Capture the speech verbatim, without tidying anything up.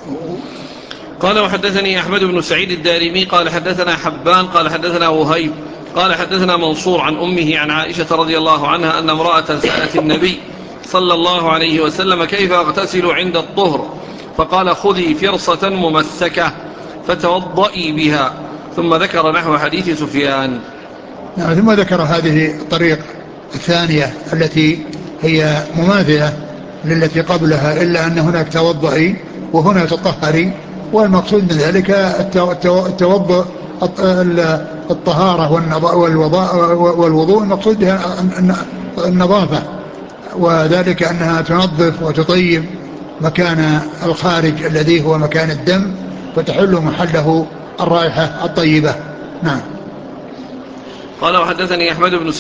قال وحدثني أحمد بن سعيد الدارمي قال حدثنا حبان قال حدثنا وهيب قال حدثنا منصور عن أمه عن عائشة رضي الله عنها أن امرأة سألت النبي صلى الله عليه وسلم كيف أغتسل عند الطهر، فقال خذي فرصة ممسكة فتوضئي بها، ثم ذكر نحو حديث سفيان. نعم. ثم ذكر هذه الطريق الثانية التي هي مماثلة للتي قبلها، إلا أن هناك توضئي وهنا تطهري، والمقصود من ذلك التوضؤ الطهارة والوضوء، المقصود بها النظافة، وذلك أنها تنظف وتطيب مكان الخارج الذي هو مكان الدم، فتحل محله الرائحة الطيبة. نعم. قال وحدثني أحمد بن